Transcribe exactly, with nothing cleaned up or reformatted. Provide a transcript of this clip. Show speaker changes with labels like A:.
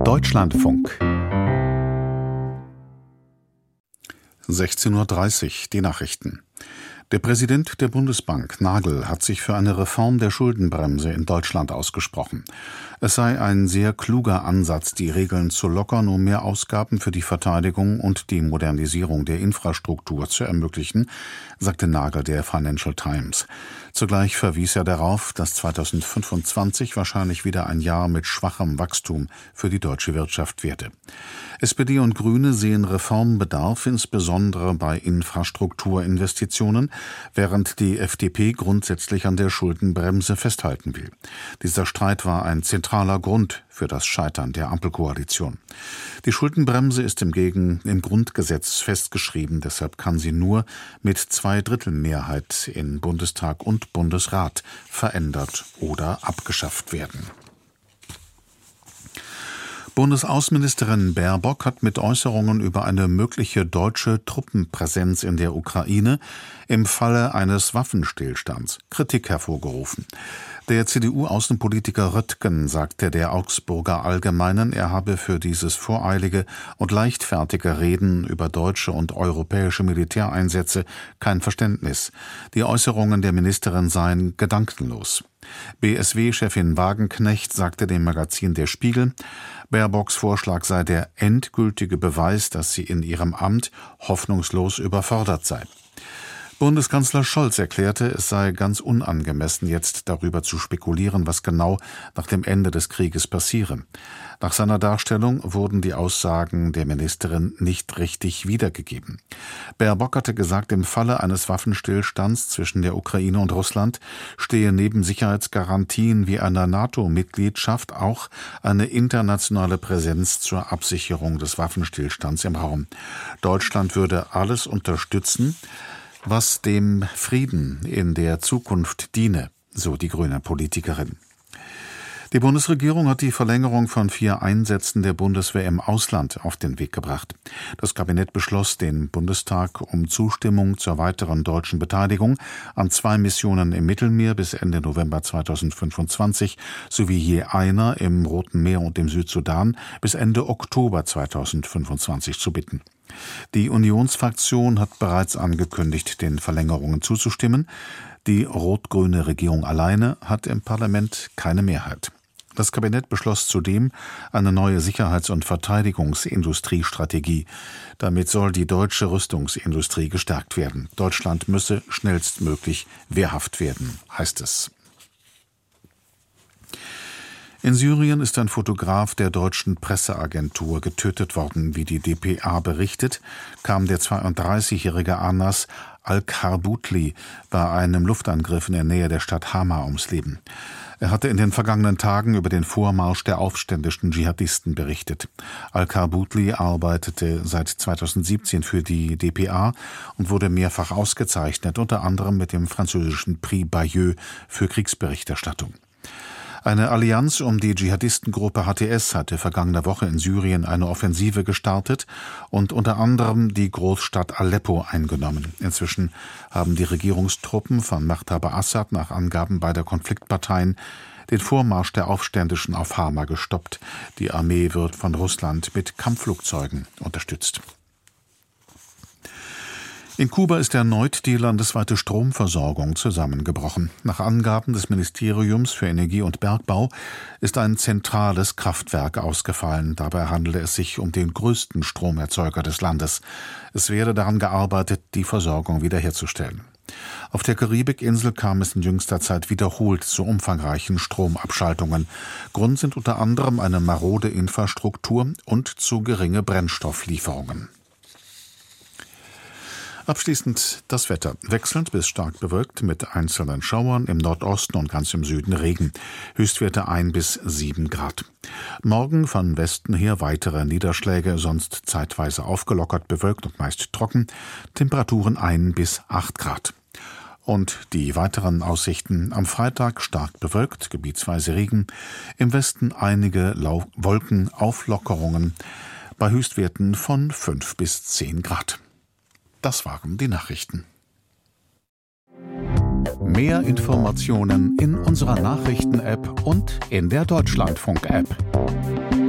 A: Deutschlandfunk. sechzehn Uhr dreißig, die Nachrichten. Der Präsident der Bundesbank, Nagel, hat sich für eine Reform der Schuldenbremse in Deutschland ausgesprochen. Es sei ein sehr kluger Ansatz, die Regeln zu lockern, um mehr Ausgaben für die Verteidigung und die Modernisierung der Infrastruktur zu ermöglichen, sagte Nagel der Financial Times. Zugleich verwies er darauf, dass zweitausendfünfundzwanzig wahrscheinlich wieder ein Jahr mit schwachem Wachstum für die deutsche Wirtschaft werde. S P D und Grüne sehen Reformbedarf insbesondere bei Infrastrukturinvestitionen, während die F D P grundsätzlich an der Schuldenbremse festhalten will. Dieser Streit war ein zentraler Grund für das Scheitern der Ampelkoalition. Die Schuldenbremse ist im, Gegen, im Grundgesetz festgeschrieben, deshalb kann sie nur mit Zweidrittelmehrheit in Bundestag und Bundesrat verändert oder abgeschafft werden. Bundesaußenministerin Baerbock hat mit Äußerungen über eine mögliche deutsche Truppenpräsenz in der Ukraine im Falle eines Waffenstillstands Kritik hervorgerufen. Der C D U-Außenpolitiker Röttgen sagte der Augsburger Allgemeinen, er habe für dieses voreilige und leichtfertige Reden über deutsche und europäische Militäreinsätze kein Verständnis. Die Äußerungen der Ministerin seien gedankenlos. B S W-Chefin Wagenknecht sagte dem Magazin Der Spiegel, Baerbocks Vorschlag sei der endgültige Beweis, dass sie in ihrem Amt hoffnungslos überfordert sei. Bundeskanzler Scholz erklärte, es sei ganz unangemessen, jetzt darüber zu spekulieren, was genau nach dem Ende des Krieges passiere. Nach seiner Darstellung wurden die Aussagen der Ministerin nicht richtig wiedergegeben. Baerbock hatte gesagt, im Falle eines Waffenstillstands zwischen der Ukraine und Russland stehe neben Sicherheitsgarantien wie einer NATO-Mitgliedschaft auch eine internationale Präsenz zur Absicherung des Waffenstillstands im Raum. Deutschland würde alles unterstützen, was dem Frieden in der Zukunft diene, so die grüne Politikerin. Die Bundesregierung hat die Verlängerung von vier Einsätzen der Bundeswehr im Ausland auf den Weg gebracht. Das Kabinett beschloss den Bundestag um Zustimmung zur weiteren deutschen Beteiligung an zwei Missionen im Mittelmeer bis Ende November zweitausendfünfundzwanzig sowie je einer im Roten Meer und im Südsudan bis Ende Oktober zweitausendfünfundzwanzig zu bitten. Die Unionsfraktion hat bereits angekündigt, den Verlängerungen zuzustimmen. Die rot-grüne Regierung alleine hat im Parlament keine Mehrheit. Das Kabinett beschloss zudem eine neue Sicherheits- und Verteidigungsindustriestrategie. Damit soll die deutsche Rüstungsindustrie gestärkt werden. Deutschland müsse schnellstmöglich wehrhaft werden, heißt es. In Syrien ist ein Fotograf der deutschen Presseagentur getötet worden. Wie die D P A berichtet, kam der zweiunddreißigjährige Anas Al-Karbutli bei einem Luftangriff in der Nähe der Stadt Hama ums Leben. Er hatte in den vergangenen Tagen über den Vormarsch der aufständischen Dschihadisten berichtet. Al-Karbutli arbeitete seit zweitausendsiebzehn für die D P A und wurde mehrfach ausgezeichnet, unter anderem mit dem französischen Prix Bayeux für Kriegsberichterstattung. Eine Allianz um die Dschihadistengruppe H T S hatte vergangene Woche in Syrien eine Offensive gestartet und unter anderem die Großstadt Aleppo eingenommen. Inzwischen haben die Regierungstruppen von Machthaber Assad nach Angaben beider Konfliktparteien den Vormarsch der Aufständischen auf Hama gestoppt. Die Armee wird von Russland mit Kampfflugzeugen unterstützt. In Kuba ist erneut die landesweite Stromversorgung zusammengebrochen. Nach Angaben des Ministeriums für Energie und Bergbau ist ein zentrales Kraftwerk ausgefallen. Dabei handele es sich um den größten Stromerzeuger des Landes. Es werde daran gearbeitet, die Versorgung wiederherzustellen. Auf der Karibikinsel kam es in jüngster Zeit wiederholt zu umfangreichen Stromabschaltungen. Grund sind unter anderem eine marode Infrastruktur und zu geringe Brennstofflieferungen. Abschließend das Wetter. Wechselnd bis stark bewölkt mit einzelnen Schauern, im Nordosten und ganz im Süden Regen. Höchstwerte ein bis sieben Grad. Morgen von Westen her weitere Niederschläge, sonst zeitweise aufgelockert, bewölkt und meist trocken. Temperaturen ein bis acht Grad. Und die weiteren Aussichten: am Freitag stark bewölkt, gebietsweise Regen. Im Westen einige Lau- Wolkenauflockerungen bei Höchstwerten von fünf bis zehn Grad. Das waren die Nachrichten. Mehr Informationen in unserer Nachrichten-App und in der Deutschlandfunk-App.